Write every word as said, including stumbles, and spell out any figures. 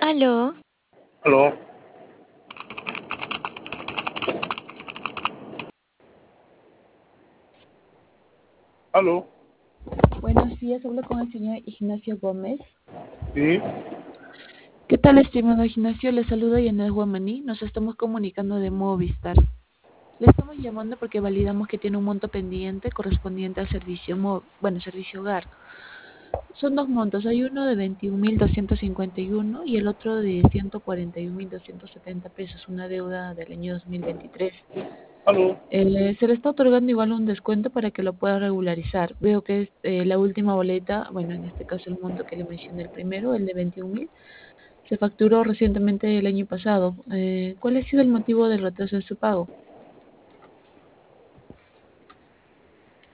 Aló, Aló, aló, Buenos días, hablo con el señor Ignacio Gómez. sí, ¿Qué tal, estimado Ignacio? Le saluda Yanel Guamaní. Nos estamos comunicando de Movistar. Le estamos llamando porque validamos que tiene un monto pendiente correspondiente al servicio, mo- bueno, servicio hogar. Son dos montos, hay uno de veintiún mil doscientos cincuenta y uno y el otro de ciento cuarenta y un mil doscientos setenta pesos, una deuda del año dos mil veintitrés. aló, Eh, se le está otorgando igual un descuento para que lo pueda regularizar. Veo que es eh, la última boleta, bueno, en este caso el monto que le mencioné el primero, el de veintiún mil, se facturó recientemente el año pasado. Eh, ¿cuál ha sido el motivo del retraso en su pago?